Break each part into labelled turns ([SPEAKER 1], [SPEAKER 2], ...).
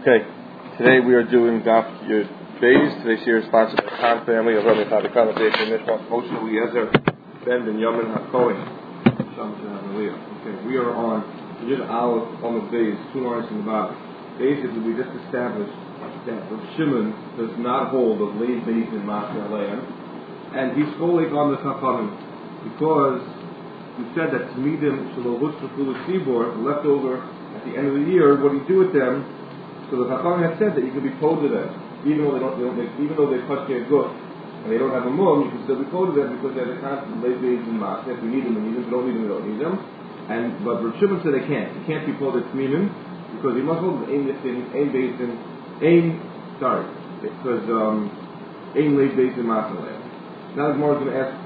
[SPEAKER 1] Okay, today we are doing Daf Yud Beis. Today's year is sponsored by the Khan family of Rabbi Tavi Conversation Mishmach Moshe Eliezer Ben Yamin HaKohen. Okay, we are on Yud Aleph Amud Beis, 2 lines from the bottom. Basically, we just established that Rav Shimon does not hold of Leib Beis in Masna Land, and he's schooling on the Chachamim because we said that Tmidim Shalovus Shafulu Tzibor, left over at the end of the year, what do you do with them? So the Chacham has said that you can be told to them, even though they touch their gut and they don't have a mum, you can still be told to them because they're the constant late days in Masna. If we need them, we need them. If we don't need them, we don't need them. But Rav Shimon said they can't. You can't be told it's Tmidim because he must hold Ein late days in Masna. Now the Gemara is going to ask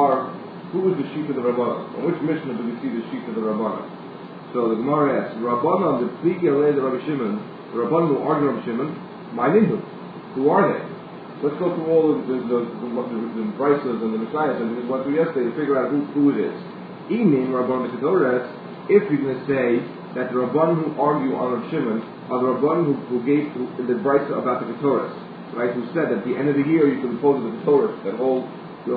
[SPEAKER 1] who is the sheep of the Rabbanan? On which Mishnah do we see the sheep of the Rabbanan? So the Gemara asks, Rabbanan, the Pligi Alei the Rabbi Shimon, the Rabbanan who argue Rabbi Shimon, my Nindu. Who are they? Let's go through all of the Bryces and the Messiahs and we went through yesterday to figure out who it is. Emin, Rabbanan Ketores, if you're going to say that the Rabbanan who argue on Rabbi Shimon are the Rabbanan who gave the Bryces about the Ketores, right? Who said that at the end of the year you can impose the Ketores, the whole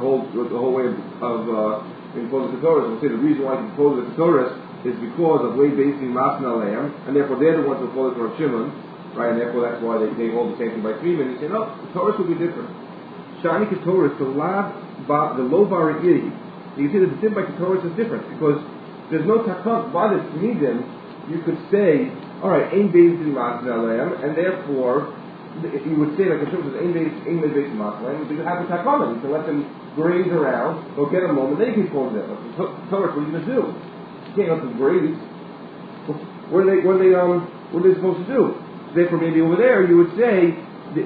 [SPEAKER 1] way of imposing the Ketores. We'll say the reason why you can impose the Ketores is because of way basing Masna Aleim, and therefore they're the ones who follow Rav Shimon, right? And therefore that's why they hold the same thing by 3 minutes. You say, no, the Torah will be different. Shani Ketoris, the low bar iri. You see that the din by Ketoris is different because there's no takam by the Tmidim. You could say, all right, Ein basing Masna Aleim, and therefore you would say that Ketoris is Ein basing Masna Aleim, because you have the takam, you can let them graze around, go get a moment, then you can call them. But Ketoris, what are you going to do? You can't let them graze. What are they supposed to do? So therefore, maybe over there you would say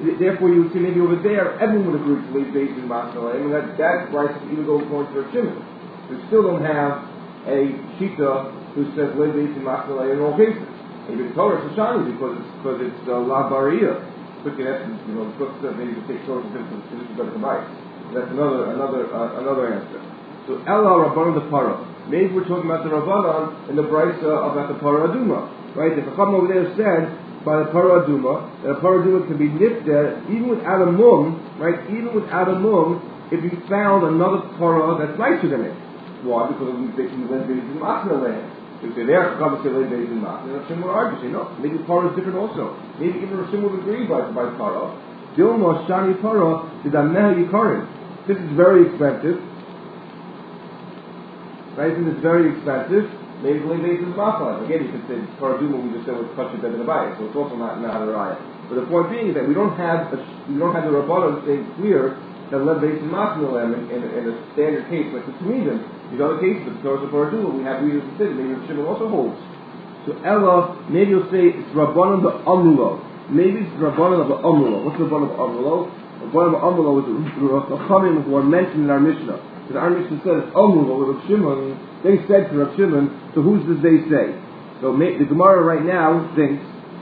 [SPEAKER 1] maybe over there everyone would agree to leave days in Masna, and that price is even going towards their Shimon. We still don't have a shita who says leave days in Masna in all cases. Maybe the Torah is Shani because it's La Baria. The cook says maybe you take Torah to this better to buy. That's another answer. So Ella Rabbanan the Para. Maybe we're talking about the Rabbanan and the Brisa about the Para Aduma, right? The Chacham over there said by the Para Aduma that a Para Aduma can be nifted even without a mum, right? Even without a mum, if you found another Para that's nicer than it. Why? Because they can live in Masna land. If they're there, Chacham say live in Masna. Rav Shimon would argue, say no. Maybe Para is different also. Maybe even Rav Shimon would agree by Para. Dilma Shani Para did Amneha Yikarin. This is very expensive. Right, since it's very expensive, maybe the base is mafal. Again, you could say paraduma. We just said was kosher better than a buy, so it's also not a raya. But the point being is that we don't have the Rabbanan saying clear that lev base is mafal in a standard case like the Tamidim. These other cases, the Torah of paraduma, we have readers who say maybe the Shimon also holds. So Ella, maybe you'll say it's Rabbanan the Amulo. Maybe it's Rabbanan of the Amulo. What's the Rabbanan of Amulo? Rabbanan of Amulo is the Chachamim who are mentioned in our Mishnah. Because our Mishnah says, Rav Shimon, they said to Rav Shimon, so who's this they say? So the Gemara right now thinks,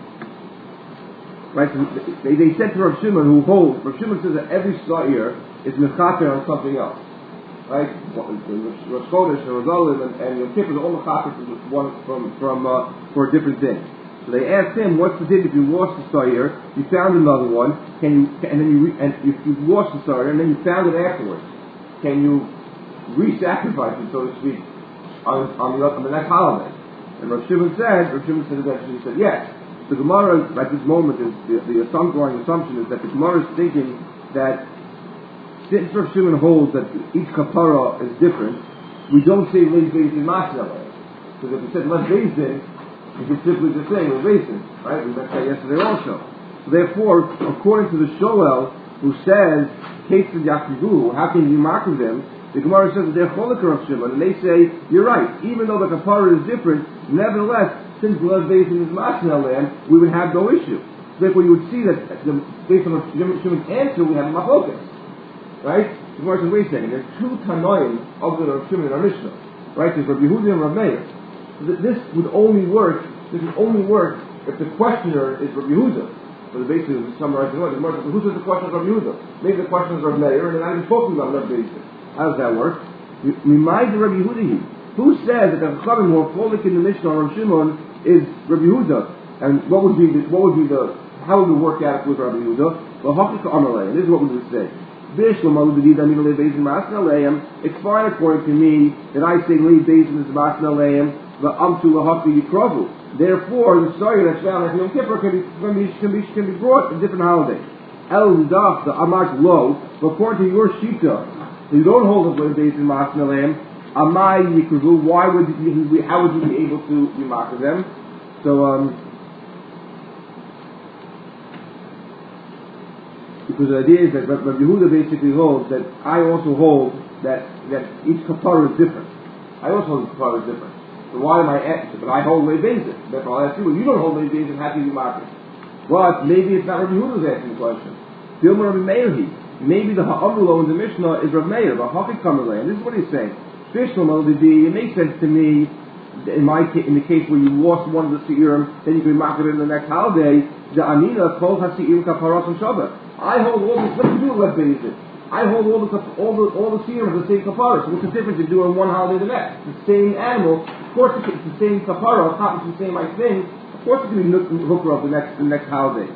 [SPEAKER 1] right, so they said to Rav Shimon, who holds, Rav Shimon says that every Sa'ir is mechaper on something else. Right? Rosh Chodesh, Rosh Olim, and Yom Kippur, all mechaper for a different thing. So they asked him, what's the thing if you lost the Sa'ir, you found another one, if you lost the Sa'ir, and then you found it afterwards, can you re-sacrifice it, so to speak, on the next holiday? And Rav Shimon said yes. The Gemara at this moment is the assumption is that the Gemara is thinking that since Rav Shimon holds that each kapara is different, we don't say lev bezin masna. Because if we said lev bezin, we could simply just say lev bezin, right? We mentioned that yesterday also. So therefore, according to the Shoel, who says case of Yachivu, how can you mark them? The Gemara says that they're cholika of Shimon, and they say, you're right, even though the kapara is different, nevertheless, since lev bezin is masna land, we would have no issue. So therefore you would see that based on Shimon's answer, we have machlokas. Right? The Gemara says, wait a second, there's 2 Tanoim of the Rav Shimon in our Mishnah. Right? There's Rav Yehuda and Rav Meir. So this would only work if the questioner is Rav Yehuda. So basically, to summarize the Gemara says, who says the question is Rav Yehuda? Maybe the question is Rav Meir, and they're not even talking about Rav Bezin. How does that work? Mimai the Rav Yehuda. Who says that the Chachamim who are falling in the Mishnah on Rav Shimon is Rav Yehuda? And what would be the
[SPEAKER 2] how would we work out with Rabbi Yehuda? And this is what we would say. It's fine according to me that I say Lei Bezin is Masna Leim, but Amtu Lahakli Yikrovu. Therefore, the story that's found at Yom Kippur can be brought a different holiday. El Dach, the Amak Lo, but according to your Shita, you don't hold of Lei Bezin Masna Leim, Amai Yikrovu, how would you be able to be marked them? So, because the idea is that Rabbi Yehuda basically holds that I also hold that each kapara is different. I also hold kapara is different. So why am I asking? But I hold Lei Bezin. Therefore I'll ask you, well, you don't hold Lei Bezin, how can you mark it? But maybe it's not Rabbi Yehuda who's asking the question. Dilma Rabbi Meirhi. Maybe the Ha'amulo in the Mishnah is Rabbi Meir, but Hafik Kamerle. And this is what he's saying. It makes sense to me in the case where you lost one of the Seirim, then you can mark it in the next holiday. The Anina Kol HaSeirim Kaparas and Shabbat. I hold all this. What do you do with Bezin? I hold all the Seirim of the same kapara. So what's the difference in doing one holiday the next? It's the same animal. Of course, it's the same kapara. It's not the same thing. Of course, it's going to be hooker of the next holiday.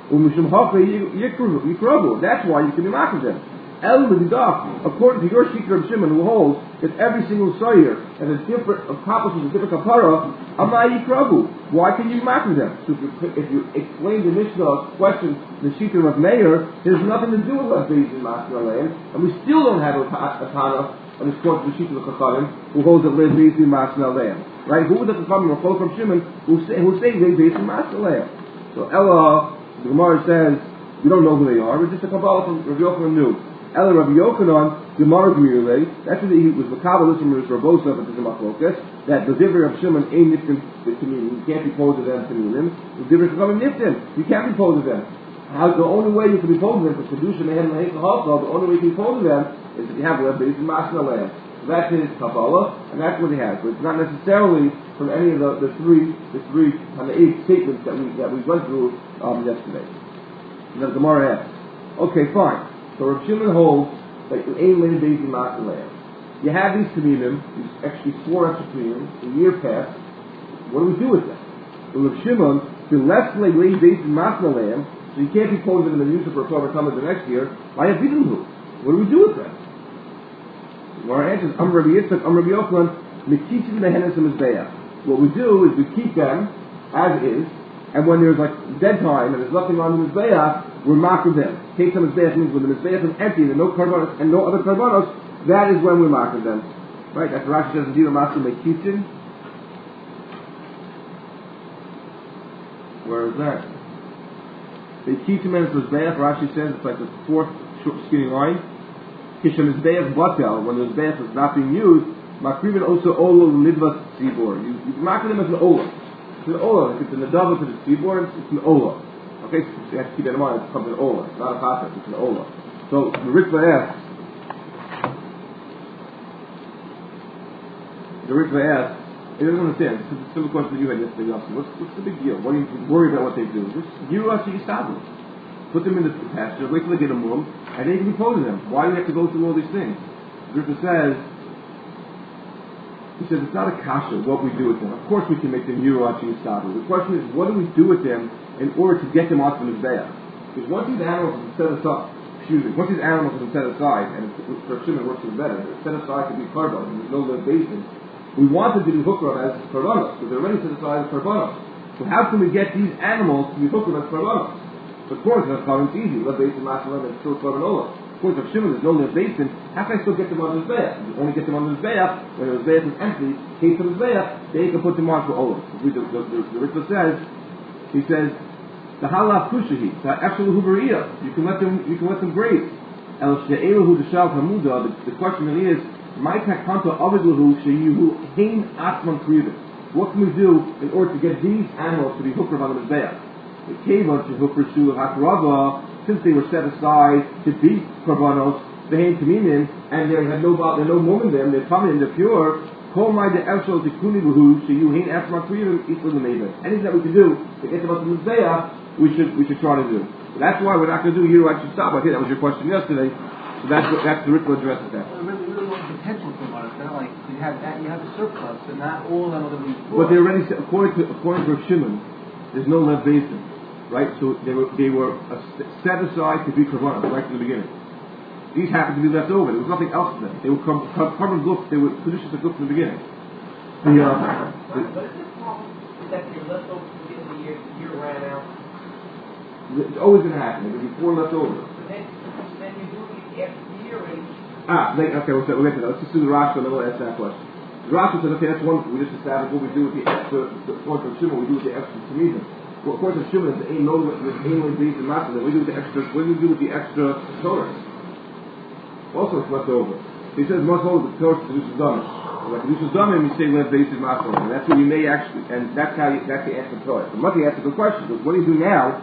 [SPEAKER 2] That's why you can be marked them. According to your Shikha of Shimon, who holds that every single Sayer has a different accomplishes a different kapara, Amai Yikrabu. Why can you mark them? So if you explain the Mishnah question, the Shikha of Meir, there's nothing to do with what Bezin Master Land, and we still don't have a Tana on this court of the Shikha of Chachamim who holds that Bezin Master Land. Right? Who would the Chachamim or from Shimon who say Bezin Master Land? So Ella, the Gemara says, we don't know who they are, but just a Kabbalah from Rabbi Yochanan knew. Ela Rabbi Yochanan, Gemara Gmirulei, that's what he was the Kabbalah from his Rabosa, but there's a Machlokas, that the Divri of Shimon ain't niftim to Tamim, you can't be posed to them to Tamim, the Divri of Shimon niftim, you can't be posed to them. The only way you can be posed to them, for Kedusha Mehem Lahek L'Halchal, the only way you can be posed to them is if you have a Bezin Masna Land. So that's his Kabbalah, and that's what he has. But it's not necessarily from any of the three and the 8 statements that we went through yesterday. And the Gemara asks, okay, fine. So Rav Shimon holds that you ain't letting Bezin Master Land. You have these Tamimim, these 4 extra Tamimim, a year passed. What do we do with them? So Rav Shimon, if you're less like letting Bezin Master Land, so you can't be posing them in the use of Torah Tamid the next year, why have Bidinhu? What do we do with them? Our answer is Rabbi Yitzchak, Rabbi Yochanan, Mekitzim Behenes Mizbeach. What we do is we keep them as is, and when there's like dead time and there's nothing on the Mizbeach, we're marking them. Take some Mizbeach means when the Mizbeach is empty and no karbanos and no other karbanos, that is when we're marking them. Right? That's what Rashi says, Dira Master Mekitzim. Where is that? Mekitzim and Mizbeach, Rashi says it's like the 4th short skinny line. Kishem Mizbeach Batel, when the Mizbeach is not being used, Makrivin also Olo Midvas Tzibor. You mark them as an Ola. It's an Ola. If it's an Adava to the Tzibor, it's an Ola. Okay, so you have to keep that in mind. It's called an Ola. It's not a Chafet, it's an Ola. So the Ritva asks, he doesn't understand. This is a simple question that you had yesterday. What's the big deal? Why do you worry about what they do? Just Yiruach Yisabu. Put them in the pasture, wait till they get a mum, and then you can be posing them. Why do you have to go through all these things? Ritva says, he says, it's not a kasha, what we do with them. Of course we can make them Yiruach Yisabu. The question is, what do we do with them in order to get them off the Mizbeach? Because once these animals are set aside, and for Shimon works even better, they're set aside to be karban, and there's no live basin, we want them to be hukra as karbanos, because they're already set aside as karbanos. So how can we get these animals to be hukra as karbanos? So of course, that's how it's easy. Live basin, masalam, and still karbanola. Of course, if Shimon there's no live basin, how can I still get them on the Mizbeach? You only get them on the Mizbeach when the Mizbeach is empty, case of the Mizbeach, then you can put them on for Olam. The Ritva says, he says, the halaf kushahi, the actual huberia, you can let them graze. El she'elahu d'shav hamuda. The question really is, my takanta avidlahu she'yuhu hein atman kriyudim. What can we do in order to get these animals to be hukra on the Mizbeach? The kevan shehukra shu hakrava, since they were set aside to be karbanos, they ain't communion, and they had no mum in them, they're coming, they're pure. Anything that we can do to get them up to the Mizbeach, we should try to do. So that's why we're not going to do Yiruach Yisabu. I think that was your question yesterday. So that's the Ritva addresses that.
[SPEAKER 3] Really want potential for money. Like you have a surplus, but not all of them are going to be.
[SPEAKER 2] But they already said, according to Shimon, there's no left basin. right? So they were set aside to be korbanos right from the beginning. These happened to be left over. There was nothing else to them. They were carbon guf. They were conditions of guf from the beginning.
[SPEAKER 4] But is this problem that you're left over to the beginning of the year ran out?
[SPEAKER 2] It's always going to happen. There'll be 4 left over.
[SPEAKER 4] But then you do it after the year already.
[SPEAKER 2] Okay, we'll get to that. Let's just do the Rashi and then we'll ask that question. The Rashi says, okay, that's one. We just established what we do with the extra, the point of Shimon, we do with the extra Tamizim. Well, of course, in Shimon, it's ain't no beats and matzah. We do with the extra, what do we do with the extra Torah? Also, it's left over. He says, most hold the Torah to Kedusha's Damim. Like Kedusha's Damim, we say left bases matzah. And that's what you may actually, and that's the answer to Torah. So Mati asked a good question. Because what do you do now?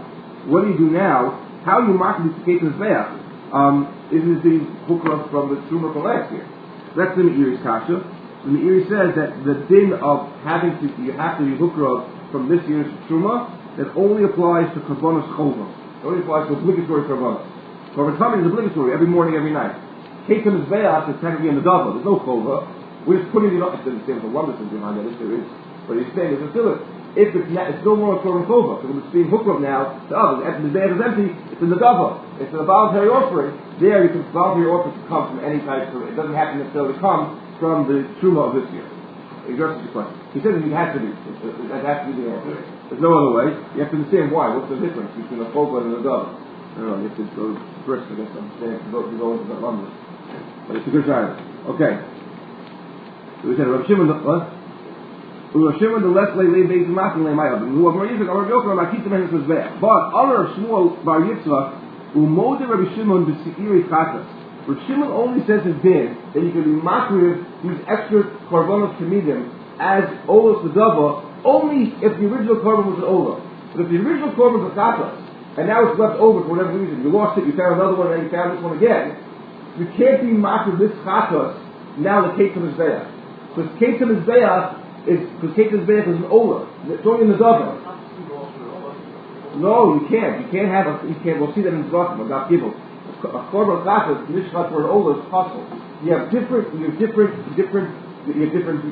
[SPEAKER 2] How are you marking this case in Mizbeach? Isn't it being hooked up from the Truma from last year? That's the Meiri's kasha. The Meiri says that the din of you have to be hooked up from this year's Truma, that only applies to Karbonos Chova. It only applies to obligatory Karbonos. Karbonos Tamid is obligatory every morning, every night. Case in Mizbeach is technically in the double. There's no Chova. We're just putting it up. It's the same for one that's behind that. If there is, but he's saying there's still if it's no more a Korban Chova, so it's being hooked up now to others. After the Mizbeach is empty, it's in the double. It's a voluntary offering. There, you can voluntary offering to come from any type of. It doesn't have to necessarily come from the Truma of this year. He addresses the question. He says it has to be. It has to be the answer. There's no other way. You have to understand why. What's the difference between a Chova and a double? I don't know. You have to go first, I guess. Understand to go into that number. But it's a good time. Okay. So we said Rav Shimon, what? Rav Shimon, the less lay based on Masin lay my husband. Who are more Yitzchak, or Rav Yochanan, Makita Mehes was there. But other Shmuel Bar Yitzchak, who mode Rav Shimon the Seiri Chatas. Rav Shimon only says in din that you can be makriv these extra korbanos kamidim as olos the double only if the original korban was an olah. But if the original korban was a chatas and now it's left over for whatever reason, you lost it, you found another one, and then you found this one again, you can't be makriv this chatas now the case of Mizbeach. Because case of Mizbeach is an olah. It's only in the double. No, you can't. We'll see that in Zvachim, about Gibel. A korban chatas, mishpat for an olah is possible. You have different sadam, you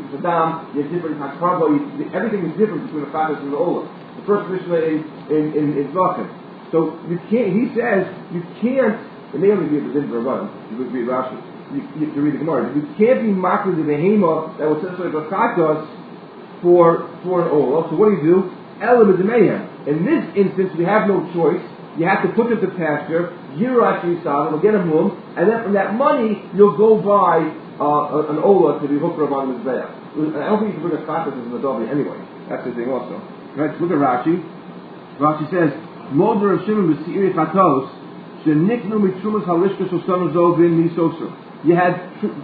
[SPEAKER 2] have different karbo, everything is different between the chatas and the olah. The first Mishnah in Zvachim. So you can't. He says you can't. It may only be the din for Rabban. You would read Rashi. You read the Gemara. You can't be makriv the behema that will satisfy the chatas for an olah. So what do? Elam is in this instance, we have no choice. You have to put them to pasture. Yirat Yisad, will get a mum, and then from that money you'll go buy an olah to be hooked up on the Mizbeach. I don't think you can bring a chatas in the Davi anyway. That's the thing also. Right? Look at Rashi. Rashi says, "Moder of Shimon b'Seiri Chatos sheniknu mitrumas halishkas osanu zovin misoser." You had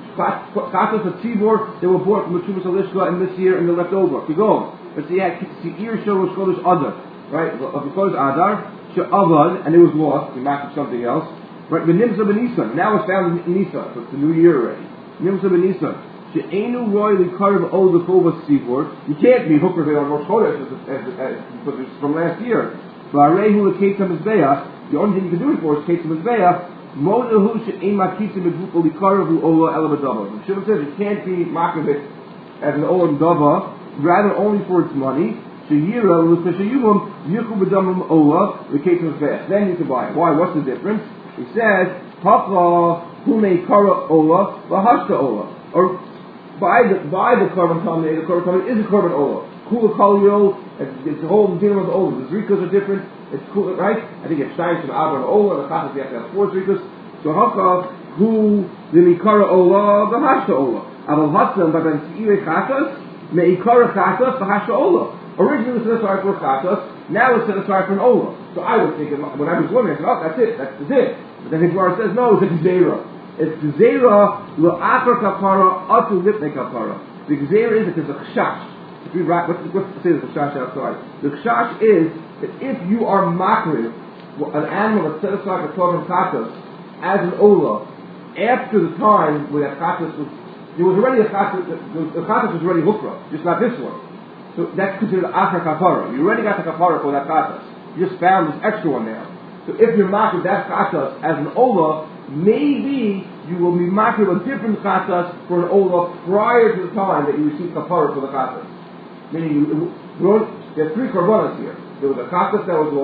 [SPEAKER 2] chatos of tzibor that were bought from mitrumas halishka in this year and they're left over. You go. But you had seir shalosh kodesh adar, right? Of the kodesh adar she'avad and it was lost. You matched something else. Right? But nimsa b'Nisan. Now it's found in Nisan. So it's the new year already. Nimsa b'Nisan. She'enu roy likarv o the kova tzibor. You can't be hooked on Rosh Chodesh because it's from last year. V'arehu l'keita mizbeach. The only thing you can do it for is keita mizbeach. Modahu she'en makita mizbuko likarv u'ola elabadava. The Shimon says you can't be makavit as an olam dava, rather only for its money. Shehira l'kashayumum yichu b'damim ola l'keita mizbeach. Then you can buy it. Why? What's the difference? He says hafla hume kara ola v'hashta ola. Or by the korban tamid, the korban tamid is a korban olah. Kula kaliyol, it's the whole deal of the olah. The zrikas are different. It's cool, right? I think it's shine from Abba and olah. The chatas you have to have 4 zrikas. So haka hu the mikara olah the hashta olah. Aval hatzam by ben seire chatas meikara chatas the hashta olah. Originally it was set aside for chatas. Now it's set aside for an olah. So I was thinking when I was wondering, I said, oh, that's it. That's the din. But then his Gemara says no, it's a gzeira. It's gzeira l'achar kapara atu lipnei kapara. The gzeira is because the chashash. If we write, let's say the chashash outside. The chashash is that if you are makriv an animal that's set aside for korban chatas as an olah after the time where that chatas was, there was already a chatas. The chatas was already hukra, just not this one. So that's considered achar kapara. You already got the kapara for that chatas. You just found this extra one now. So if you're makriv that chatas as an olah, maybe you will be makriv a different chatas for an olah prior to the time that you received kapara for the chatas. Meaning, there are 3 korbanos here. There was a chatas that was lost.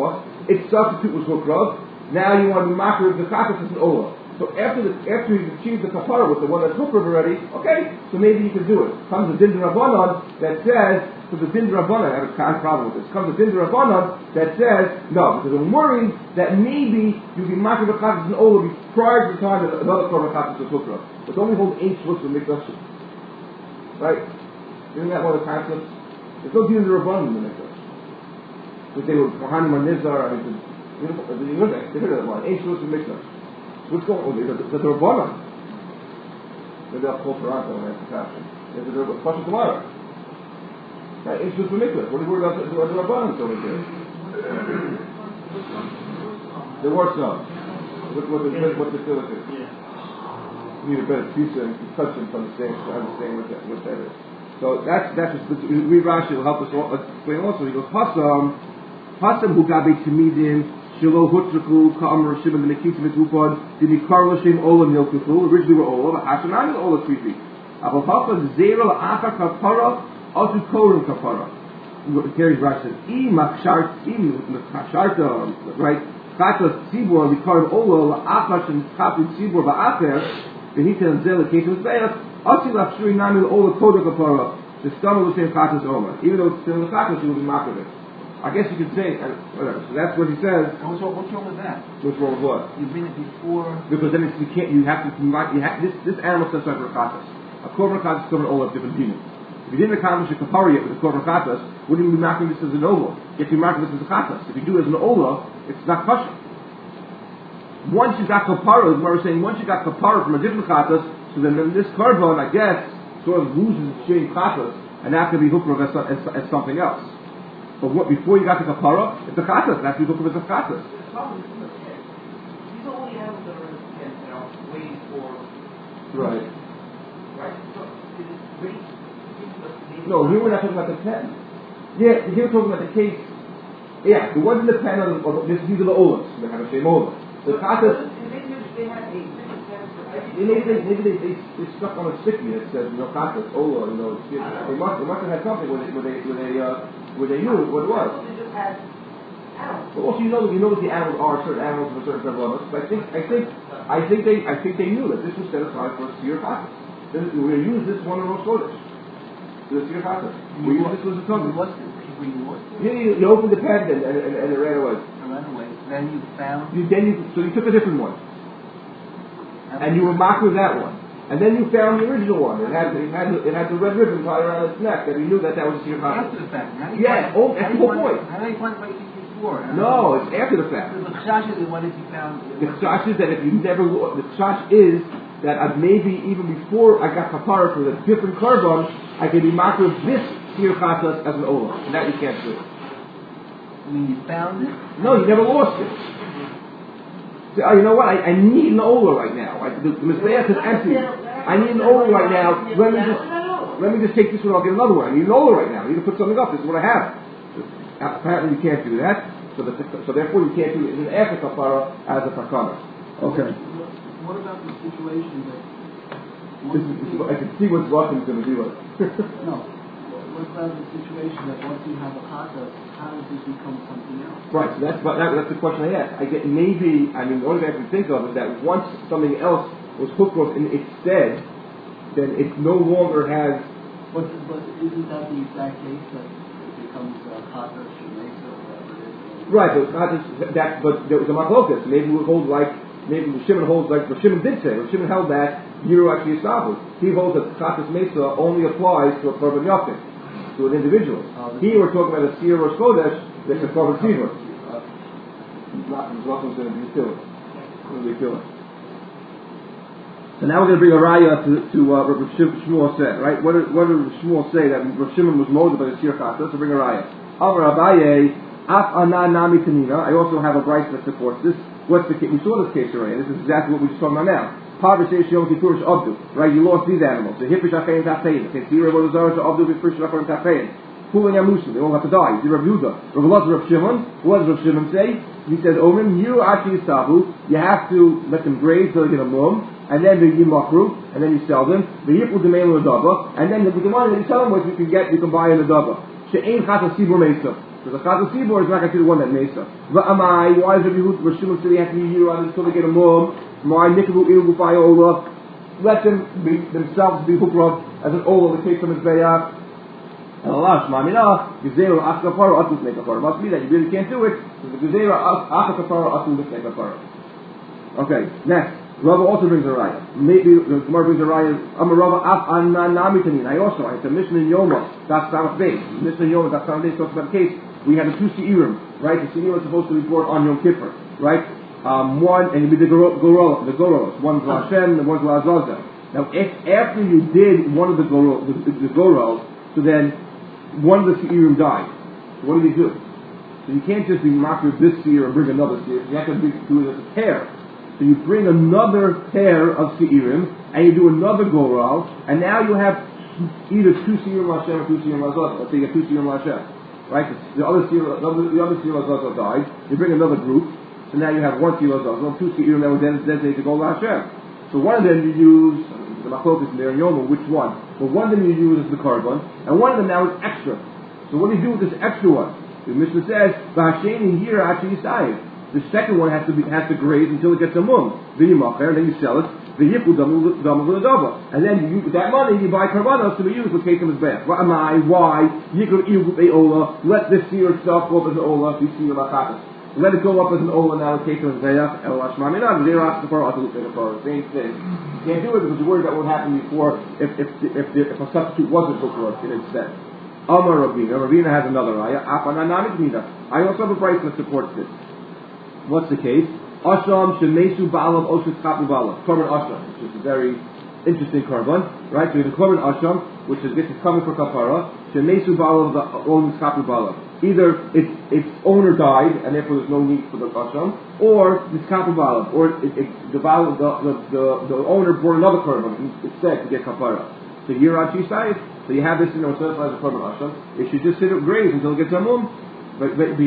[SPEAKER 2] its substitute was Hukrav. Now you want to be makar the chatas as an ola. So after you've achieved the kapara with the one that's Hukrav already, okay, so maybe you can do it. Comes the Din Rabbanon that says, so the Din Rabbanon, I have a kind of problem with this. Comes the Din Rabbanon that says, no, because I'm worried that maybe you can makar the chatas as an ola prior to the time that another korban chatas was Hukrav. But don't we hold Ein Shvus with Mikdash? Right? Isn't that one of the concepts? There's no Din Rabbanon in the Mikdash. But they were Kohanim or Nizar, I mean, they heard that one. Ein Shvus with Mikdash. What's going on? Is it the Rabbanon? Maybe I'll call Toronto and ask the caption. Is it the question tomorrow? Right, it's just ridiculous. What are you worried about the Rabbanon over there? There were some. What's the deal with it? You need a better piece and touch them to understand what that is. So that's just, read Rashi will help us explain also. He goes, Hasam hu gabi timidin Shilo Hutraku, Ka'amar Shimon, the Mekitim Mitupon, the Mikar Lashem Ola Milkufu, originally were Ola, Hashanani Ola Krifi. Abapapa Zera La'acha Kapara, Atu Korim Kapara. Carries Rashi says, Maksharta, right? Chatas Tzibor, Mikar Ola, La'acha Shem Chatas Tzibor, Ba'acher, Benita and Zela, Ketum Zayas, Ati Lachshuri Nami Ola Koda Kapara, the Stammer Lashem Chatas Ola. Even though it's still in the Chatas, you will be Makavit. I guess you could say, whatever. So that's what he says.
[SPEAKER 3] And what's wrong with that?
[SPEAKER 2] What's wrong with what?
[SPEAKER 3] You bring it before.
[SPEAKER 2] Because then this animal says like Rakatas. A korban Rakatas is covered all of different demons. If you didn't accomplish a kapara yet with a korban Rakatas, wouldn't you be marking this as an ola? You have to be marking this as a Chatas. If you do it as an ola, it's not kosher. Once you got kapara, as we're saying, once you got kapara from a different Chatas, so then this korban, I guess, sort of loses its shame Chatas, and that can be hooked as something else. But what, before you got the kapara, it's a chatas. That's what you look for as a chatas.
[SPEAKER 4] The problem is in the pen. These are only animals that are in the pen, waiting for.
[SPEAKER 2] Right.
[SPEAKER 4] Right? So, is it ready?
[SPEAKER 2] No, here we're not talking about the pen. Yeah, here we're talking about the case. Yeah, the ones in the pen are these are the olas. They have a same ola. The chatas.
[SPEAKER 4] Maybe they have a different pen for every.
[SPEAKER 2] Maybe they stuck on a sticky that says chatas, ola, They must have had something where they knew what it was.
[SPEAKER 4] They just had animals.
[SPEAKER 2] But also, you know what the animals are, certain animals of a certain level. But I think they knew that this was set aside for a seer chatas. We're going to use this one in Rosh Chodesh. The seer chatas. We use this was a tongue. You opened the pen and it ran away.
[SPEAKER 3] Then you found.
[SPEAKER 2] So you took a different one, and you were mocked with that one. And then you found the original one. It had the red ribbon tied around its neck, and you knew that was a seer chatas.
[SPEAKER 3] After the fact.
[SPEAKER 2] That's the whole point.
[SPEAKER 3] How do you find what you did before?
[SPEAKER 2] No, it's after the fact.
[SPEAKER 3] The chash is what if you found.
[SPEAKER 2] The chash is that if you never. The chash is that maybe even before I got kapara for the different korban, I can be marked with this seer chatas as an ola, and that you can't do.
[SPEAKER 3] I mean, you found it.
[SPEAKER 2] No, you never lost it. So, you know what? I need an ola right now. The mizbeach is empty. I need an ola right now. Let me just take this one. I'll get another one. I need an ola right now. I need to put something up. This is what I have. Apparently, you can't do that. So therefore, you can't do it in an after kapara as a takana. Okay.
[SPEAKER 3] What about the situation that?
[SPEAKER 2] I can see what Russian is going to do.
[SPEAKER 3] No. What about the situation that once you have a chata, how does it become something else?
[SPEAKER 2] Right, so that's the question I asked. The only thing I can think of is that once something else was hooked up in its stead, then it no longer has...
[SPEAKER 3] But isn't that the exact case that it becomes chata, shemesa, or whatever it is?
[SPEAKER 2] Right, but there was a machlokas. Maybe Shimon holds like what Shimon did say. What Shimon held that Yiru actually established. He holds that chatas mesa only applies to a korban yachid, to an individual. Here we're talking about a seer or Chodesh that's a korban tzibur. Nothing's going to be killed. So now we're going to bring a raya to what Rav Shmuel said, right? What did Shmuel say that Rav Shimon was molded by the seer chatas? Let's bring a raya. Amar Abaye, af ana nami kanina. I also have a brayso that supports this. What's the case? We saw this case already. This is exactly what we're just talking about now. Right, you lost these animals. The hipish achein tafein. Okay, see Rav Lazar to abdu b'frish achein tafein. Kulan yamusim. They all have to die. You see Rav Yehuda. Rav Lazar, Rav Shimon. What does Rav Shimon say? He says, Omrim, you actually sabu. You have to let them graze till they get a mum, and then they yimachru, and then you sell them. The yipu demein l'daba, and then with the money that you sell them with, you can buy in the daba. She'ein chatas sibur meisa. So the Chazal Sibor is not going to be the one that makes up. Why is Rabbi Shimon say they have to be here until they get a mum? Why Nikavu Ilgu Ola? Let them themselves be hooked as an Ola, the case of Mizbeach. And Allah, Shmamina, Gezerah Achkapara, Atul Nekapara. Must be that you really can't do it. So the Gezerah Achkapara, Atul Nekapara. Okay, next. Rava also brings a raya. Maybe the Gemara brings a raya. I'm a Rava Af Anamitanin. I have a Mishnah in Yoma. That's Samach Beis. Mishnah in Yoma. That's Samach Beis. Talks about the case. We had the two Seirim, right? The Seirim is supposed to be brought on Yom Kippur, right? One and you be the Goros. One's Lashem and one's Lazazel. Now, after you did one of the Goros, so then one of the Seirim died. So what do you do? So you can't just be makir this Seir and bring another Seir. You have to do it as a pair. So you bring another pair of Seirim, and you do another Goral, and now you have either two Seirim Lashem or two Seirim Lazazel. Let's say you have two Seirim Lashem, right? The other Seirim Lazazel died. You bring another group, so now you have one Seirim Lazazel, two Seirim that were designated to go Lashem. So one of them you use the Machlokas and the Yoma, which one? But one of them you use as the Karban, and one of them now is extra. So what do you do with this extra one? The Mishnah says, "V'hasheni here actually Yisayim." The second one has to graze until it gets a mum. Then you macher, and then you sell it. The yipu damu v'ladava, and then you with that money you buy karbanos to be used with case of his bath. Why? Yikul iyu ola. Let this seer itself go up as an ola. You see the machatas. Let it go up as an ola now with case of his bath. El hashmamina. They are asking for same thing. You can't do it because you're worried about what happened before if a substitute wasn't bookwork and instead. Amar Ravina has another raya. I also have a price that supports this. What's the case? Asham shemesu ba'alav oshut chapu ba'alav. Korban asham, which is a very interesting korban, right? So you have the korban asham, which is this is coming for kapara. Shemesu ba'alav oshut chapu ba'alav. Either its owner died and therefore there's no need for the asham, or it's chapu ba'alav, or the owner brought another korban instead to get kapara. So here Rashi says, so you have this in the certified as a korban asham. It should just sit at graze until it gets a mum. And then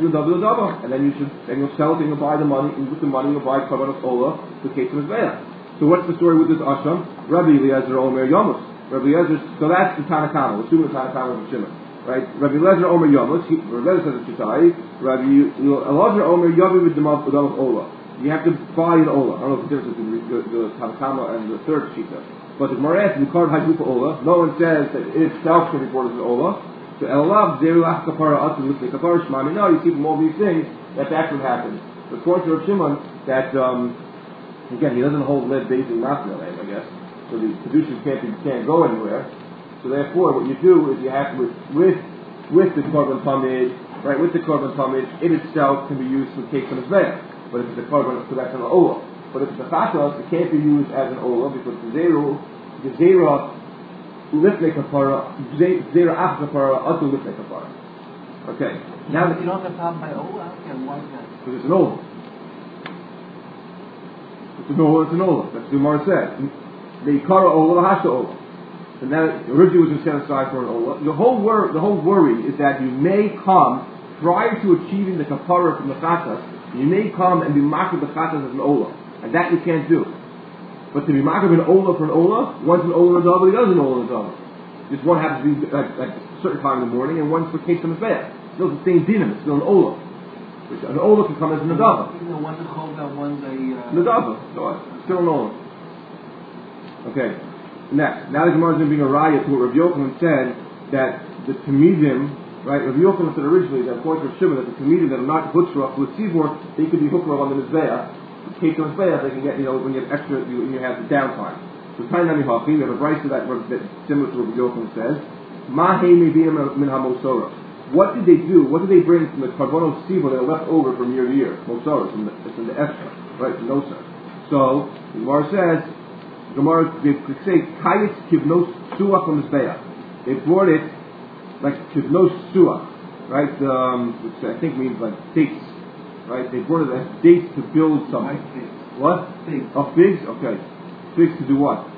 [SPEAKER 2] you'll sell it and you'll buy the money, and with the money you'll buy Karban of Ola, the case of Mizbeach. So what's the story with this Asham? Rabbi Eliezer Omer Yomus. Rabbi Eliezer, so that's the Tanakama, assuming the Tanakama of Shimon. Right? Rabbi Eliezer Omer Yomus, Rabbi Eliezer says it's Shitai, Rabbi Eliezer Omer Yomi with the Damav of Ola. You have to buy an Ola. I don't know what the difference is between the Tanakama and the third Shita. But the Gemara asks, the card Hajjupa Ola, no one says that it itself can be bought as an Ola. So Elav Zerulach Kapara Atu Lifnei Kapara Shmami. No, you see from all these things that's what happens. But according to Rav Shimon, that again he doesn't hold lead based in Masna, I guess. So the producers can't go anywhere. So therefore, what you do is you have to with the korban tamid, right? With the korban tamid, it itself can be used for cake from Mizbeach. But if it's a korban, so that's an ola. But if it's a chatos, it can't be used as an ola because the zera. Lifnei kapara, zera af kapara, atu lifnei kapara. Okay. Now
[SPEAKER 3] you don't have a problem by Ola. Okay, why is that?
[SPEAKER 2] Because it's an Ola. It's an Ola. That's what the Gemara said. The Ikara Ola, the Hasha Ola. So now, originally was set aside for an Ola. The whole worry is that you may come, prior to achieving the kapara from the chatas, you may come and be marked the chatas as an Ola. And that you can't do. But to be makar an ola for an ola, one's an ola and a double, the other's an ola and a double. Just one happens to be at a certain time in the morning, and one's for case of Mizbeach. Still the same dinam, it's still an ola. Which an ola can come as an adava.
[SPEAKER 3] Even though one's a cholga, one's a...
[SPEAKER 2] Nadava, so it's still an ola. Okay, next. Now the Gemara is going to bring a raya to what Rav Yochanan said, that the Tamidim, right, Rav Yochanan said originally, that according to Shimon, that the Tamidim that are not hutzrach with tzibur, they could be hutzrach on the Mizbeach. Case of Mizbeach, they can get, when you have extra, when you have the downtime. So, Tainami Hachi, we have a price to that similar to what Yochanan says. Mahe Mevinam Min HaMosora. What did they do? What did they bring from the Karbonos Siva that are left over from year to year? Mosora, it's in the extra, right, from Nosa. So, the Gemara says, they could say, Kayetz Kivnos Suah from Mizbeach. They brought it like Kivnos Suah, right, which I think means like dates. Right, they brought it as dates to build something. What?
[SPEAKER 3] Figs.
[SPEAKER 2] Oh, figs? Okay. Figs to do what?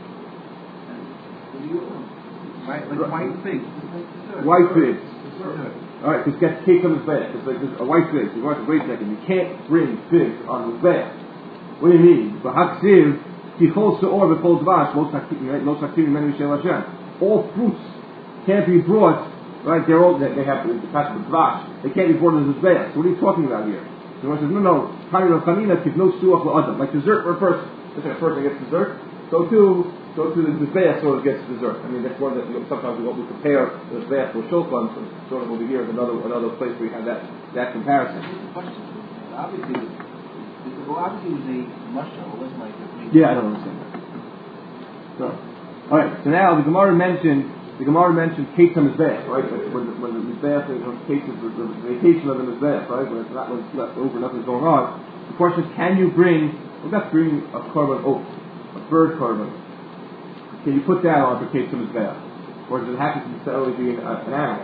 [SPEAKER 3] Right, like white figs.
[SPEAKER 2] White figs. Alright, because get cake on the bed. It's like a white fig. You want to wait a second. You can't bring figs on the bed. What do you mean? B'haksiv, kichol se'or v'chol dvash, lo saktivi menu shel Hashem. All fruits can't be brought right? They have the passage of Dvash. They can't be brought into the Mizbeach. So what are you talking about here? The Gemara says, no, Kari Rav Chanina gives no suach la'adam. Like dessert for a person. Let's say a person gets dessert, so too the Mizbeach sort of gets dessert. I mean, that's one that sometimes we compare the Mizbeach to a shulchan, so sort of over here is another place where you have that comparison.
[SPEAKER 5] Obviously, it was a mushroom. It wasn't like a green.
[SPEAKER 2] Yeah, I don't understand that. So, all right. So now the Gemara mentioned Kate Mizbeach, right? When the Mizbeach cases the vacation of the Mizbeach, right? When it's not left over, nothing's going on. The question is, can you bring? Well, let's bring a korban oak, a bird korban. Can you put that on for Kate Mizbeach, or does it have to necessarily be an animal?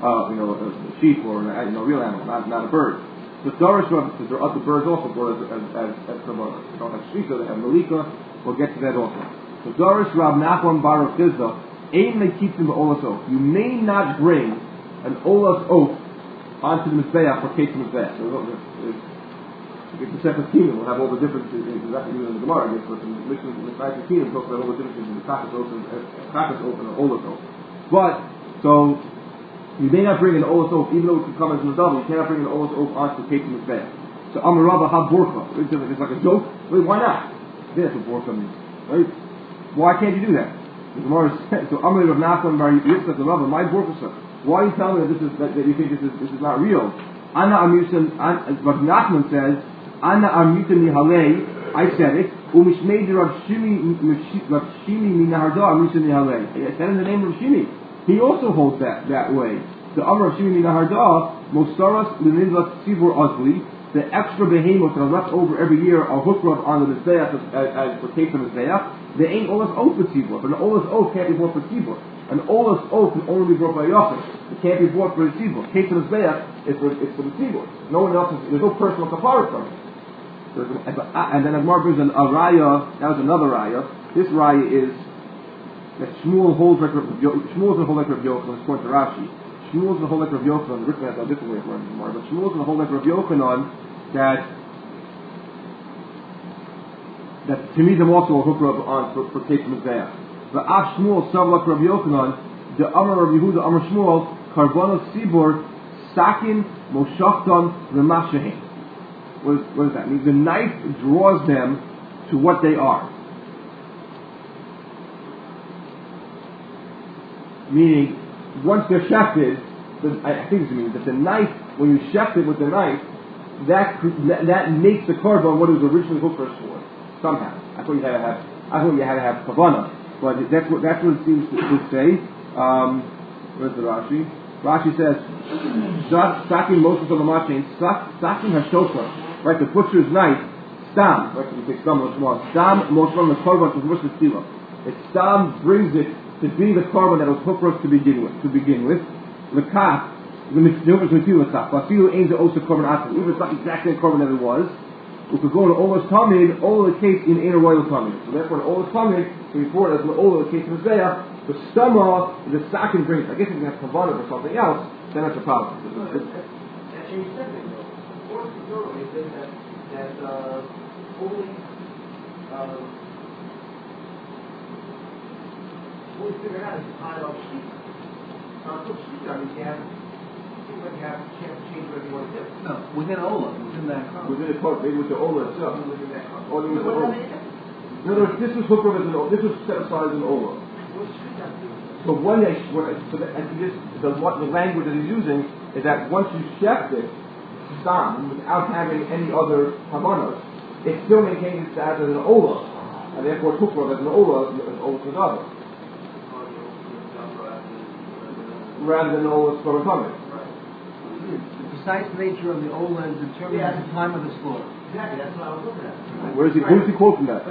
[SPEAKER 2] A sheep or a real animal, not a bird. The Dorish Rav, because there are other birds also brought as korbanos. They don't have shvita, they have malika. We'll get to that also. The Dorish Rav Nachman bar Rav Chizda, aim they keep them olas oak. You may not bring an olas oak onto the mizbeach for Kate Mizbeach. So if the Sefer Kingdom will have all the differences in exactly in the Gemara, I guess, but the Mishnah in the Sefer Kingdom talks about all the differences in the Chakas oak and olas oak. But so. You may not bring an olas oak, even though it can come as a double. You cannot bring an olas oak onto the Kate Mizbeach. So Amar Rabba ha borcha. It's like a joke. Wait, why not? That's what borcha means, right? Why can't you do that? The Gemara says, so Amar Rav Nachman bar Yitzchak the Rabba, my borcha sir. Why are you telling me that you think this is not real? Anna Amusan. Rav Nachman says, Anna Amusan mihalei. I said it. Umishmei Rav Shimi minaharda Amusan mihalei. I said in the name of Shimi. He also holds that way. The Amar of Shimi Minaharda, Mosaras Linidlas Sibur Azli, the extra behemoth that are left over every year are hooked up on the Mizbeach as for Kate Mizbeach. They ain't olas oak for Tzibur, but an olas oak can't be bought for Tzibur. An olas oak can only be brought by Yachid. It can't be bought for the Tzibur. Kate Mizbeach is for the Tzibur. No one else there's no personal kapara from it. And then Agmar brings a raya, that was another raya. This raya is that Shmuel holds like Rav Yochanan, according to Rashi. Shmuel's the whole like Rav Yochanan, the Rishon has a different way of learning more, but Shmuel's the whole like Rav Yochanan that Tamidim also will hook up on for Kate Mizbeach. But Av Shmuel, Savlak Rav Yochanan, the Amar Rav Yehuda, Amar Shmuel, Karbonos Sibor, Sakin, Moshachton, Remashahin. What does that mean? The knife draws them to what they are. Meaning, once they're shafted, I think it means that the knife, when you shaft it with the knife, that makes the korban what it was originally hooked for. Somehow, I thought you had to have kavana, but that's what it seems to say. Where's the Rashi? Rashi says, "Sakin Moshe Solomachin, Sakin Hashokar." Right, the butcher's knife, stam. Right, you take stam Moshe the korban to Moshe Tzila. It stam brings it to be the korban that was hooked to begin with. The kaf, even if it's not exactly the korban that it was, we could go to Olas Tamid, all of the case in a royal Tamid. So therefore, in Olas Tamid, we report as all of the case in Mizbeach, the stomach, the sakin brings. I guess if you have kavanah or something else, then that's a problem.
[SPEAKER 4] That changed everything, though. According to Torah, it says that holy figured out is to tie off sheep. Put sheep on, you have, seems like you have a chance to change whatever you want to do.
[SPEAKER 5] No, within Ola, within that car.
[SPEAKER 2] Within the court, maybe with the Ola itself.
[SPEAKER 4] Within that car.
[SPEAKER 2] Or with the
[SPEAKER 4] What
[SPEAKER 2] Ola.
[SPEAKER 4] about it?
[SPEAKER 2] No, this was hooked up as an Ola. This was set aside as an Ola.
[SPEAKER 4] What's sheep got to do?
[SPEAKER 2] So the language that he's using is that once you shaft it, stam, without having any other havanas, it still maintains its status as an Ola. And therefore took as an Ola to another. Rather than Ola's for coming.
[SPEAKER 5] The precise nature of the Ola is determined at the time of the slaughter.
[SPEAKER 4] Exactly, that's what I was looking at.
[SPEAKER 2] Where's he quoting that?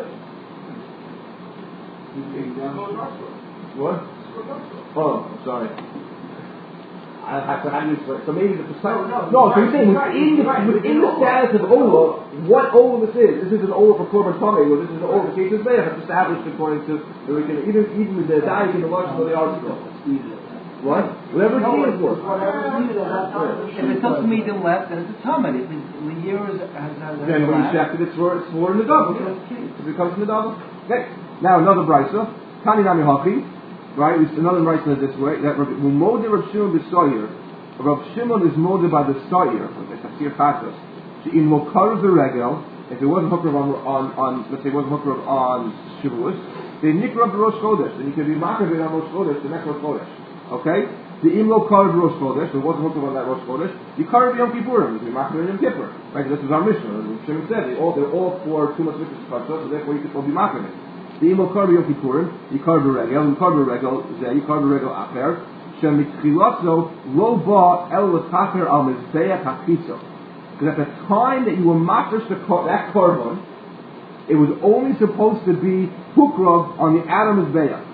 [SPEAKER 2] What? Oh, I'm sorry. I have to explain. So maybe the precise. No, so you're saying within the status of Ola, what Ola this is? This is an Ola for Korban Tomei, or this is an Ola for cases they have established according to even with the Daik and the Lashon of the article. What? Whatever it's needed for.
[SPEAKER 5] If it's not medium left, then it's a Talmud. If the year has
[SPEAKER 2] then when you shafted it's for in the double. It becomes in the double. Okay. Now another brisa. Tani Nami Hachi. right? It's another writes it this way, that when Mode Rav Shimon b'Soyer, Rav Shimon is Mode by the Soyer, okay, Tafsir Chatos, in Mokar V'Regel, if it wasn't Hukra on let's say it wasn't Hukra on Shavuos, then Nikra Rosh Chodesh, then you can be Makar on Rosh Chodesh, the next Rosh Chodesh, okay? The Imlo Kar Rosh Chodesh, there wasn't Hukra on that Rosh Chodesh, you Kar Yom Kippurim, you can be Makar on Yom Kippur, right? This is our mission, as Shimon said, they're all for too much Mitzvah Kachos, so therefore you can all be Makar. The Imlo Kar Yom Kippurim, you Kar V'Regel, you Kar V'Regel, you Kar V'Regel Acher, Shemitchilotzo, Lo Ba El L'Tacher Al Mizbeach HaChiso. Because at the time that you were matrish that korban, it was only supposed to be hukrav on the Adam Mizbeach.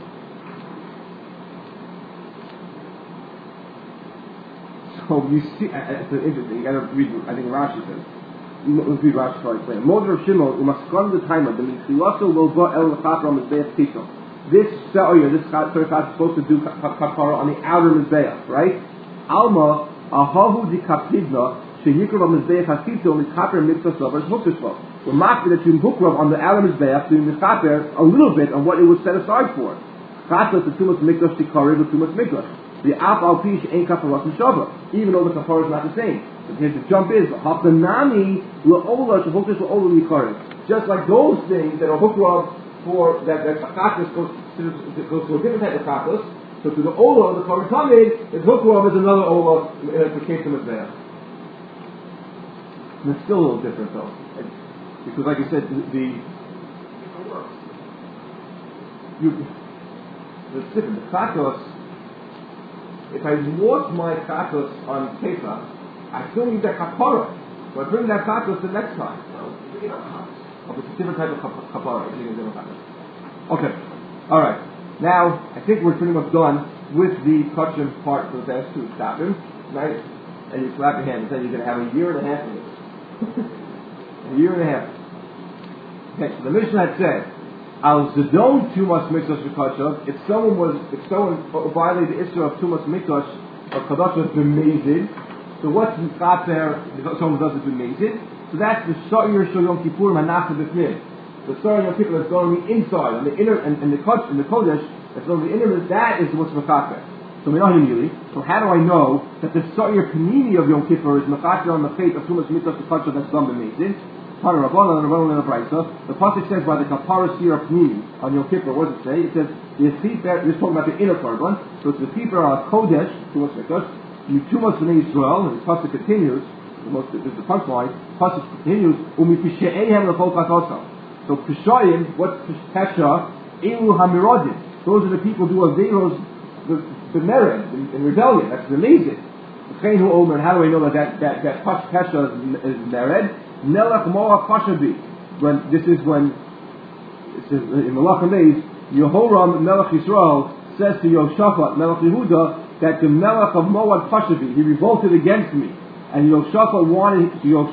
[SPEAKER 2] So you see, it's interesting. You got to read. I think Rashi says. Let's read Rashi for explain. Mode Rav Shimon umaskon the time of the mitchilaso lo ba el l'chaper on Mizbeach Tishon. This se'oyer, this tzarichat is supposed to do kapara on the outer Mizbeach, right? Alma ahahu di kapidna. We're marking that you hukrav on the Adam Mizbeach to mechaper a little bit on what it was set aside for. Chatos the tumas mikdash tikari with tumas mikdash. The ap al pish ain't kaparas mishava, even though the kapara is not the same. But here's the jump is hakanami leola shehukas leola likari. Just like those things that are hukrav for that chatos goes to a different type of chatos. So to the ola, the korban tamid, the hukrav is another ola for case of Mizbeach. And it's still a little different though. Because like I said, it's different. The chatos, if I wash my chatos on Pesach, I still need that kapara. So I bring that chatos the next time. So, it's a different type of kapara. Okay. Alright. Now, I think we're pretty much done with the kachim part for the best two stopping. Right? And you clap your hands and say you're going to have a year and a half of this. A year and a half. Okay, so the Mishnah had said, Al Zedon Tumas Mikdash V'Kachov, if someone violated the issue of Tumas Mikdash or Kadosh B'Mezid, so what's the Chater if someone does it B'Mezid? So that's the Sha'ir Shal Yom Kippurim Hanach B'Fnim. The Sha'ir Yom Kippur that's going on the inside, on the inner, and the Kodesh, that's going on the inner, that is what's V'Chater. So we know immediately. So how do I know that the Sa'ir Panini of Yom Kippur is Mechater on the fate of Tumas Mikdash V'Kachov that's done B'Mezid? The pasuk says by the kapara sira pnimi on Yom Kippur. What does it say? It says the sefer. It's talking about the inner korban. So it's the sefer on Kodesh tumas mikdash. You tumas b'nei Yisrael. And the pasuk continues. This is the punchline. Pasuk continues. Umipisheihem l'chol katosam. So pishayim. What's pesha? Elu hamirodim. Those are the people who are averos the mered in rebellion. That's the amazing. How do I know that pesha is mered? Melech Moab Pashabi. When this is when it says in Malachim days, Yehoram Melech Yisrael says to Yoshaphat Melech Yehuda that the Melech of Moab Pashabi, he revolted against me, and Yehoram wanted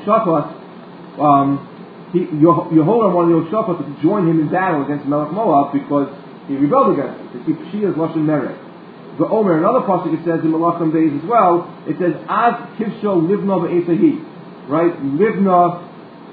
[SPEAKER 2] Yoshaphat to join him in battle against Melech Moab because he rebelled against him. To keep Shia's Lashon Mered. The Omer, another pasuk it says in Malachim days as well. It says Az Kivsho Livna Be'esahi. Right, Livna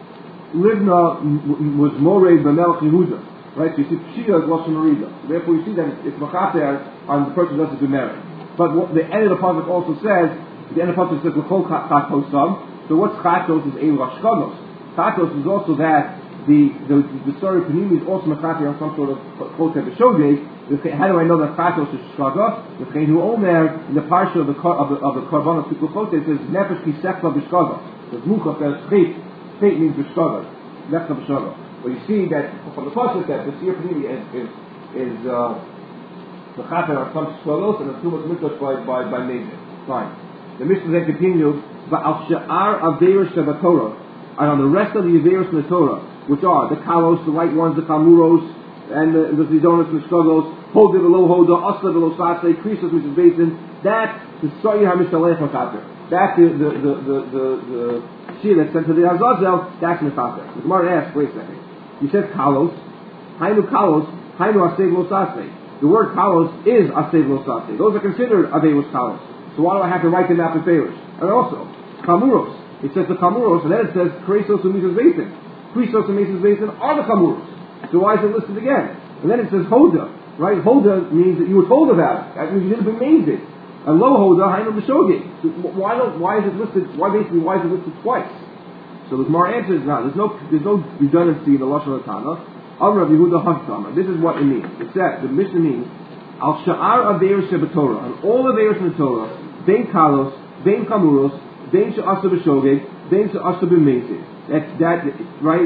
[SPEAKER 2] was Moreh B'Melech Yehuda. Right, so you see Pshia is Lashon Merida. Therefore, you see that it's Machater on the person who does it to marry. But what the end of the pasuk also says, the end of the pasuk says L'chol Chatosam. So what's Chatos is Ein Rashkagos. Chatos is also that the story of Panini is also Machater on some sort of Chotev B'Shogeg. How do I know that Chatos is Shkagos? The Cheinu Omer in the parsha of the Korban of Tikul Chotev says Nefesh Kisekla B'Shkagos. The Muchach that state means B'Shkagos, Nefesh B'Shkagos. But you see that from the pasuk that the Siyar Panini is the Chater are some Shkagos and the Tumas Mikdash by Mezid. Fine. The Mishnah then continues, Va'al She'ar Averos Shevatorah, and on the rest of the Averos in the Torah, which are the Kalos, the white ones, the Kamuros, and the Zidonis, the Shkagos, Hoda, the Lo Hoda, Asla, the Lo Satsei, Krisos, which is Basin, that's the Sa'ir HaMishalech HaChater. That's the Shia that's sent to the Azazel, that's Mechater. The Gemara asks, wait a second. You said Kalos, Hainu Asev Lo Satsei. The word Kalos is Asev Lo Satsei. Those are considered Averos Kalos. So why do I have to write them out in favors? And also, Kamuros. It says the Kamuros, and then it says Krisos and Mises Basin. Krisos and Mises Basin are the Kamuros. So why is it listed again? And then it says Hoda. right? Holda means that you were told about it. That means you didn't bemaze it. And lo holda, hainu b'shogeg. Why is it listed? Why is it listed twice? So the Gemara answers now. There's no redundancy in the lashon of Tana. Amar Rav Yehuda Haftam. This is what it means. It says the Mishnah means al sha'ar aveirus shebetorah, and all aveirus in the Torah, bein kalos, bein kamuros, bein she'asa b'shogeg, bein she'asa b'mezid. That right.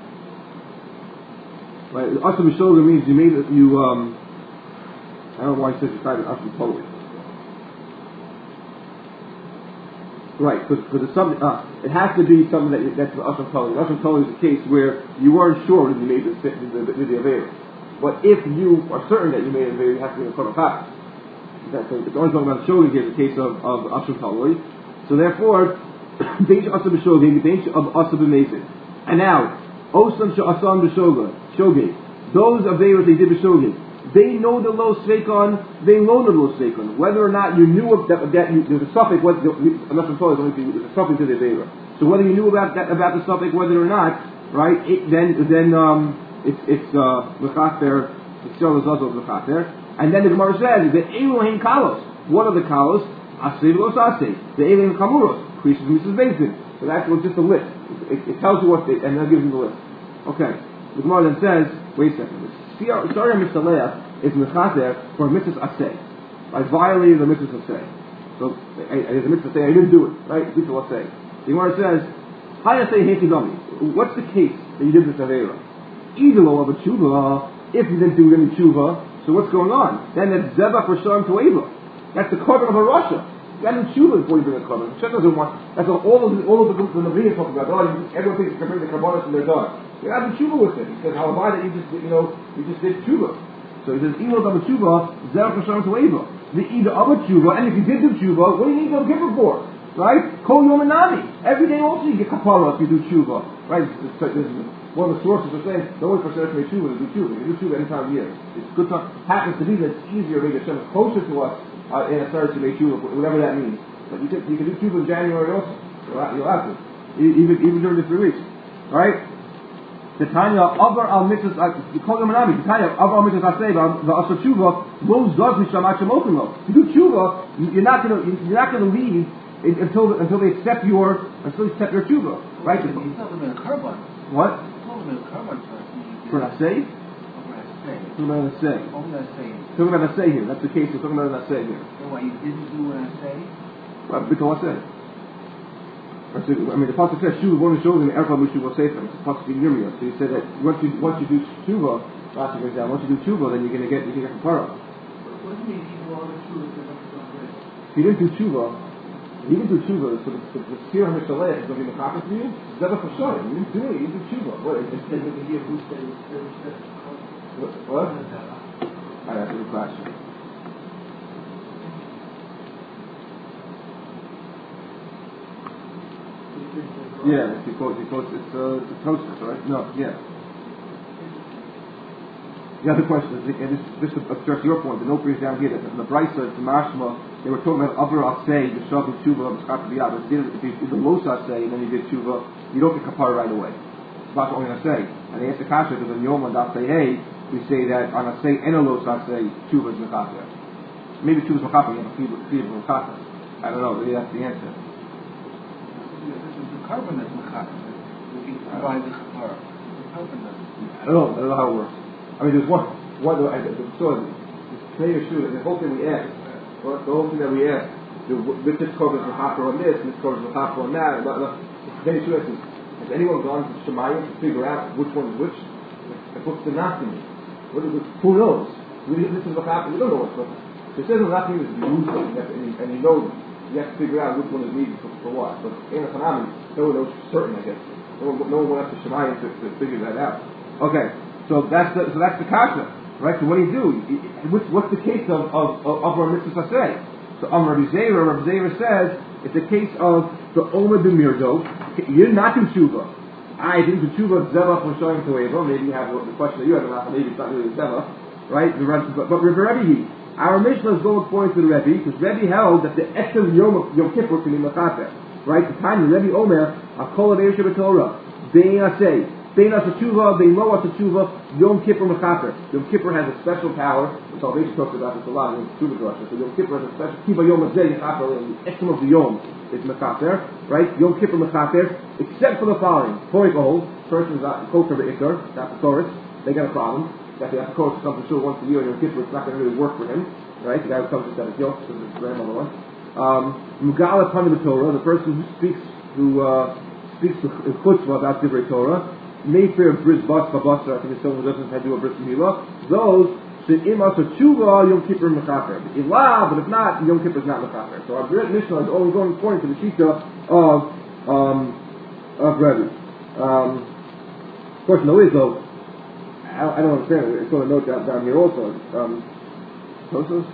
[SPEAKER 2] Right. Asa b'shogeg means you made it. You I don't know why he says you tried it asa totally. Right, because it's something. It has to be something that's the Asham Tali. The Asham Tali is a case where you weren't sure that you made the Aveira. But if you are certain that you made an Aveira, you have to be in front of Chaf. It's only talking about the Shogeg here, the case of Asham Tali. So therefore, Deish Asab B'Shogeg, Deish Asab B'Mezid. And now, Osam Sha'asam B'Shogeg. Those Aveiras they did B'Shogeg. They know the low sveikon, they know the low sveikon. Whether or not you knew that there's a suffix, I'm not sure there's a suffix to the Aveira. So whether you knew about the suffix, whether or not, right, then it's Mechater, it's still the Zazel Mechater. And then the Gemara says that Elohim Kalos. What are the Kalos? Asay V'los Asay. The Elohim Kamuros. Creases Mrs. Basin. So that's just a list. It tells you what and that gives you the list. Okay. The Gemara then says, wait a second. Sorry, Misaleach is mechater for mitzvah asay. I violated the mitzvah asay. So, as a mitzvah asay, I didn't do it. Right? Mitzvah asay. The Gemara says, "Hi asay hekidami." What's the case that you did this aveira? Either of a tshuva. If you didn't do any tshuva, so what's going on? Then it's zebach rishon toeva. That's the korban of a rasha. You got to do tshuva before you bring a korban. Hashem doesn't want. That's all of the Nevi'im talk about. Everyone thinks you can bring the korbanos and they're done. You have to tshuva with it. He says, how am I that you just did tshuva? So he says, Imo dama tshuva, zerach hashem toeva. The either of a tshuva, and if you did do tshuva, what do you need to give it for? Right? Kol yom anami. Every day also you get kapara if you do tshuva. Right? One of the sources are saying, the only person that can make tshuva is do tshuva. You do tshuva any time of year. It's good time. Happens to be that it's easier to make Hashem closer to us in a third to make tshuva, whatever that means. But you can do tshuva in January also. You'll have to. Even during the 3 weeks. Alright? The Tanya Avar al Mitzvahs the Kol Yom Anami, the Tanya Avar al Mitzvahs Asay the Asher Tshuva Lo Zaz Mishamat Shemokimo. You do tshuva, you're not gonna leave until they accept your tshuva, right?
[SPEAKER 5] He's talking about a korban.
[SPEAKER 2] What?
[SPEAKER 5] He's talking about a korban first.
[SPEAKER 2] For an Asay? Talking about an Asay. Talking about an Asay here. That's the case. We're talking about an Asay here.
[SPEAKER 5] So why you didn't do an Asay?
[SPEAKER 2] Well, because Asay. I mean, the pasuk says Shuva won't show them Erfa Mushuva Sefer. It's a pasuk in Yirmiyah. So he said that once you do Shuva, last goes down. Once you do Shuva, then you can get kapara.
[SPEAKER 4] What do you mean even all the Shuva that
[SPEAKER 2] If you didn't do Shuva, so the Sir HaMishaleh is going to be Mechaka for you. It's never for sure. You didn't do it. You did Shuva. What? What? I have to question. Yeah, because it's Tosfos, right? No, yeah. The other question is, and this address your point. The note brings down here that in the Brisa, the Mashma, they were talking about Avar Asay, the Shav and Tshuva, the Chak B'Yad. If you did the Los Asay and then you did Tshuva, you don't get kapara right away. That's what I'm going to say. And they asked the Kasha because in Yom and Asay, we say that on Asay and a Los Asay, Tshuva is Mechaka. Maybe Tshuva is Mechaka, you have a feed of Mechaka. I don't know. Maybe that's the answer.
[SPEAKER 5] Korban is mechak. We can provide the kapara. The korban doesn't.
[SPEAKER 2] I don't know how it works. I mean, there's one. So the whole thing we asked, the whole thing that we asked, this korban is mechak on this, and this korban is mechak on that. Then you ask, has anyone gone to Shemayim to figure out which one is which? What's the Nasim? Who knows? This is mechak. We don't know what's going on. It says the Nasim is Jerusalem, and you know. You have to figure out which one is needed for what. But in a Hanami, no one knows for certain, I guess. No one went up to Shemayim to figure that out. Okay, so that's the kasha, right? So what do you do? What's the case of our mitzvah say? So Rabbi Zera says it's a case of the Omer B'Mirdo. You're not in tshuva. I didn't do tshuva zevach when showing to Eva. Maybe you have the question that you have about. Maybe it's not really zevach, right? But Rabbi our Mishnah is going according to the Rebbe, because Rebbe held that the Etzem Yom Kippur can be Mechater. Right? The time the Rebbe Omer, Akol Aveir Shebetorah, Bein Asay, Beinas Tshuva, Beinoa Tshuva, Yom Kippur Mechaper. Yom Kippur has a special power. The Salvation talks about this a lot in Tshuva Drasha. So Yom Kippur has a special Kiva Yom Azeh Mechaper, and the Eshim of the Yom is Mechaper, right? Yom Kippur Mechaper, except for the following. Poikol, person is not Koker Be'ikar, not the Torah, they got a problem. That the Apokos comes to shul once a year and Yom Kippur, it's not going to really work for him, right? The guy who comes to set his yoke, because his grandmother was. Mugala Pani Torah, the person who speaks to chutzpah about Divrei Torah, Mayfair Bris Bas Babasra, I think it's someone who doesn't have to do a Bris Milah, those should imas a tshuva Yom Kippur Mechaper. Ilah, but if not, Yom Kippur is not Mechaper. So our Mishnah is only going according to the Shita of Rebbe. Question though is though, I don't understand it. It's going to note down here also. Tosos?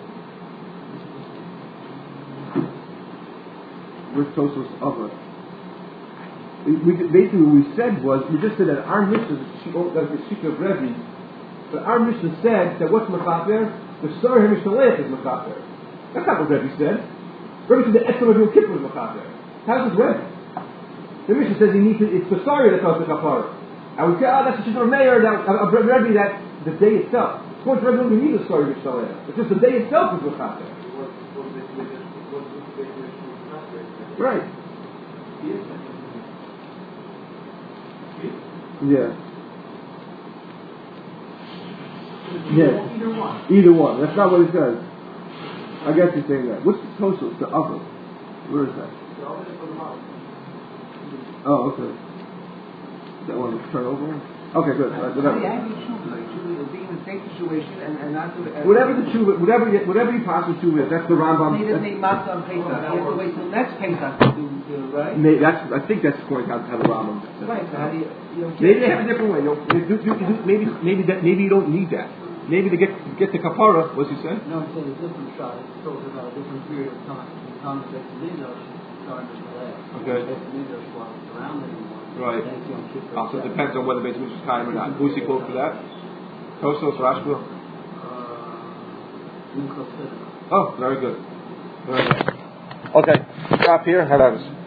[SPEAKER 2] Where's Tosos of it? Basically what we said was, we just said that our Mishnah is the Shita of Rebbe, but our Mishnah said that what's Mechaper? The Sarah Mishnah is Mechaper. That's not what Rebbe said. Rebbe said the Esem of Yom Kippur is Mechaper. How does Rebbe? The Mishnah says it's the Sarah that causes the Kapara. I would say, that's the Shita of Meir, Rebbe, that the day itself. According to Rebbe, we need the Sarah Mishnah. It's just the day itself is Mechaper. Right. Yeah. Yeah. Either one. That's not what it says. I guess you're saying that. What's the Tosos? The other. Where is that? Oh, okay. That one to turn over? Okay, good. Whatever.
[SPEAKER 5] Be in the same situation and not do it.
[SPEAKER 2] Whatever the tshuva, whatever you pass the tshuva is, that's the Rambam.
[SPEAKER 5] He doesn't make matzah on Pesach. He has to wait till next Pesach to do right?
[SPEAKER 2] I think that's going to have the Rambam.
[SPEAKER 5] Right. So how do you
[SPEAKER 2] maybe they have a different way. Maybe you don't need that. Maybe to get the kapara. What's he saying?
[SPEAKER 3] No, I'm saying a different shot. It's talking about a different period of time. The time of Beit Midrash starting to delay.
[SPEAKER 2] Okay.
[SPEAKER 3] Beit Midrash wasn't around anymore.
[SPEAKER 2] Right.
[SPEAKER 3] Then it's Yom Kippur.
[SPEAKER 2] Also, it depends on whether Beit Midrash is time or not. Who's he quote for that? Tosos, Rashba? Oh, very good. Okay, stop here.